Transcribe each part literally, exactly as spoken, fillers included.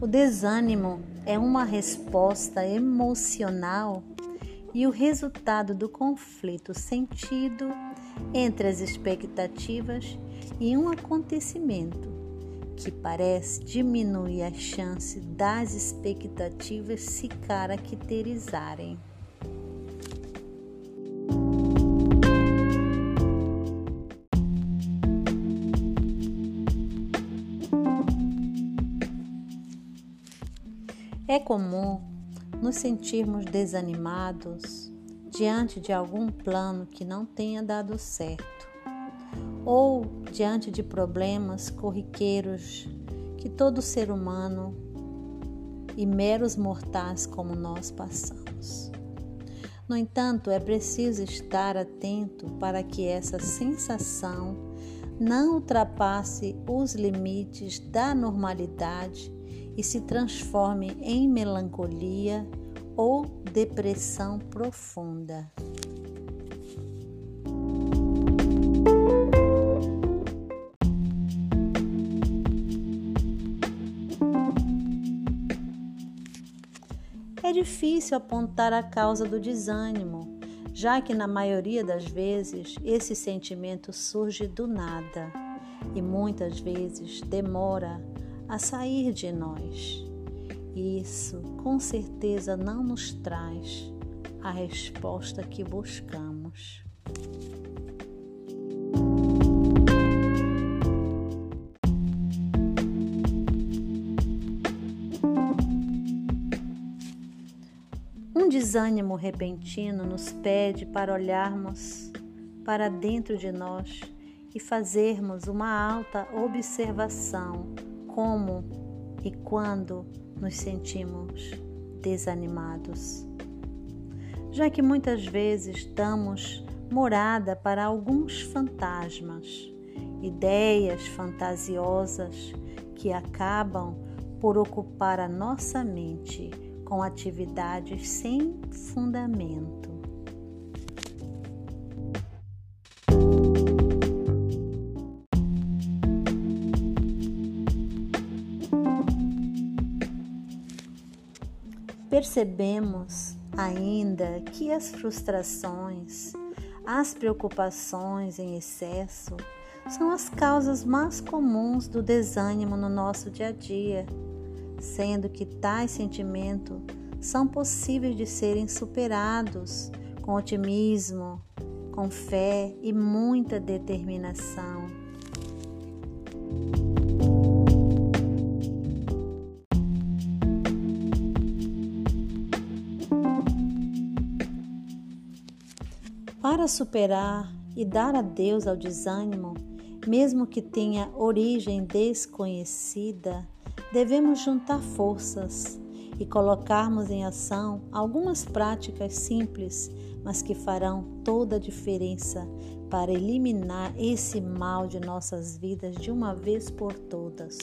O desânimo é uma resposta emocional e o resultado do conflito sentido entre as expectativas e um acontecimento que parece diminuir a chance das expectativas se caracterizarem. É comum nos sentirmos desanimados diante de algum plano que não tenha dado certo, ou diante de problemas corriqueiros que todo ser humano e meros mortais como nós passamos. No entanto, é preciso estar atento para que essa sensação não ultrapasse os limites da normalidade e se transforme em melancolia ou depressão profunda. É difícil apontar a causa do desânimo, já que na maioria das vezes esse sentimento surge do nada e muitas vezes demora a sair de nós. Isso com certeza não nos traz a resposta que buscamos. Um desânimo repentino nos pede para olharmos para dentro de nós e fazermos uma alta observação como e quando nos sentimos desanimados, já que muitas vezes damos morada para alguns fantasmas, ideias fantasiosas que acabam por ocupar a nossa mente com atividades sem fundamento. Percebemos ainda que as frustrações, as preocupações em excesso são as causas mais comuns do desânimo no nosso dia a dia, sendo que tais sentimentos são possíveis de serem superados com otimismo, com fé e muita determinação. Para superar e dar adeus ao desânimo, mesmo que tenha origem desconhecida, devemos juntar forças e colocarmos em ação algumas práticas simples, mas que farão toda a diferença para eliminar esse mal de nossas vidas de uma vez por todas.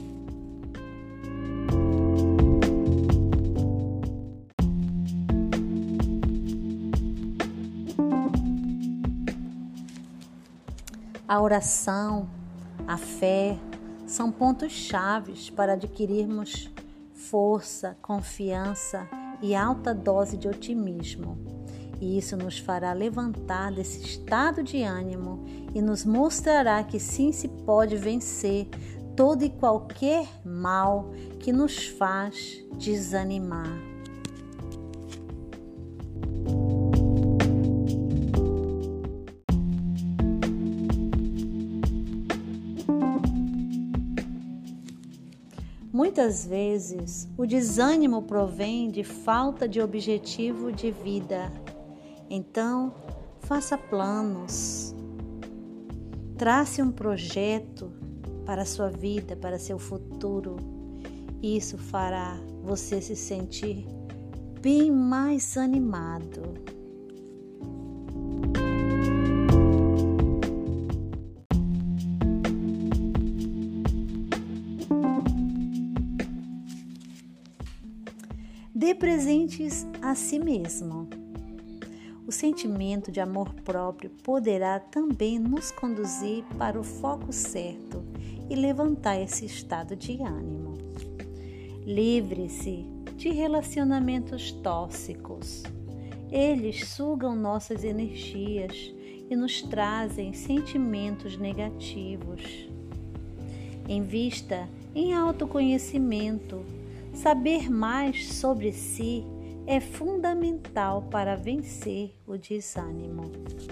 A oração, a fé, são pontos chaves para adquirirmos força, confiança e alta dose de otimismo. E isso nos fará levantar desse estado de ânimo e nos mostrará que sim se pode vencer todo e qualquer mal que nos faz desanimar. Muitas vezes, o desânimo provém de falta de objetivo de vida. Então, faça planos. Trace um projeto para a sua vida, para seu futuro. Isso fará você se sentir bem mais animado. Dê presentes a si mesmo. O sentimento de amor próprio poderá também nos conduzir para o foco certo e levantar esse estado de ânimo. Livre-se de relacionamentos tóxicos. Eles sugam nossas energias e nos trazem sentimentos negativos. Invista em autoconhecimento. Saber mais sobre si é fundamental para vencer o desânimo.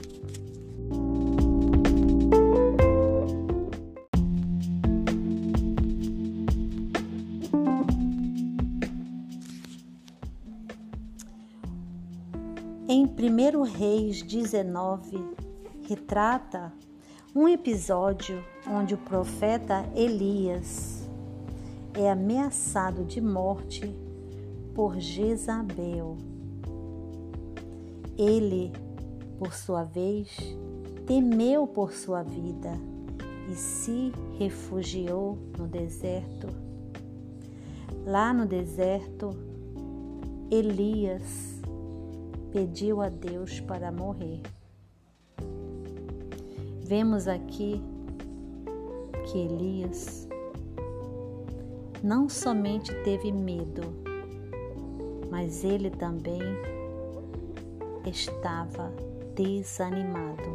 Em primeiro Reis dezenove, retrata um episódio onde o profeta Elias é ameaçado de morte por Jezabel. Ele, por sua vez, temeu por sua vida e se refugiou no deserto. Lá no deserto, Elias pediu a Deus para morrer. Vemos aqui que Elias não somente teve medo, mas ele também estava desanimado.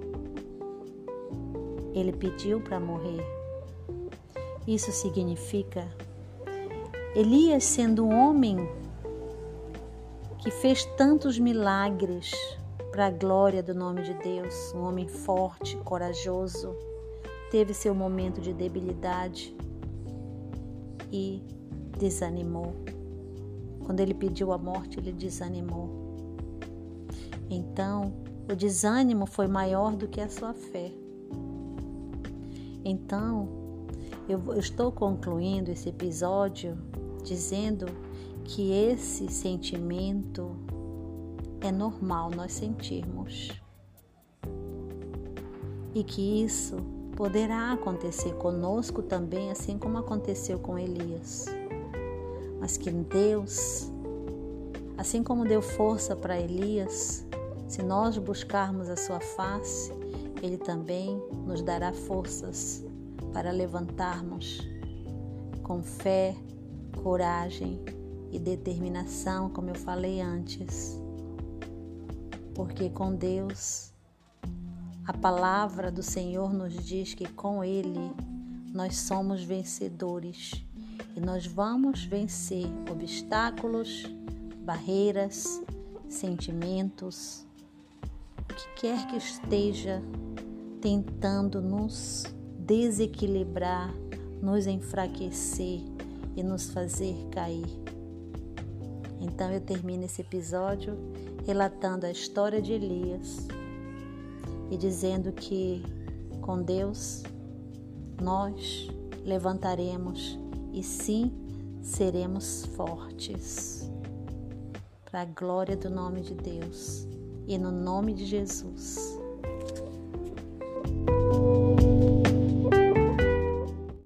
Ele pediu para morrer. Isso significa Elias, sendo um homem que fez tantos milagres para a glória do nome de Deus, um homem forte, corajoso, teve seu momento de debilidade e desanimou. Quando ele pediu a morte, ele desanimou. Então, o desânimo foi maior do que a sua fé. Então, eu estou concluindo esse episódio dizendo que esse sentimento é normal nós sentirmos e que isso poderá acontecer conosco também, assim como aconteceu com Elias, mas que Deus, assim como deu força para Elias, se nós buscarmos a sua face, Ele também nos dará forças para levantarmos com fé, coragem e determinação, como eu falei antes. Porque com Deus, a palavra do Senhor nos diz que com Ele nós somos vencedores e nós vamos vencer obstáculos, barreiras, sentimentos, o que quer que esteja tentando nos desequilibrar, nos enfraquecer e nos fazer cair. Então eu termino esse episódio relatando a história de Elias e dizendo que com Deus nós levantaremos e sim seremos fortes. Para a glória do nome de Deus e no nome de Jesus.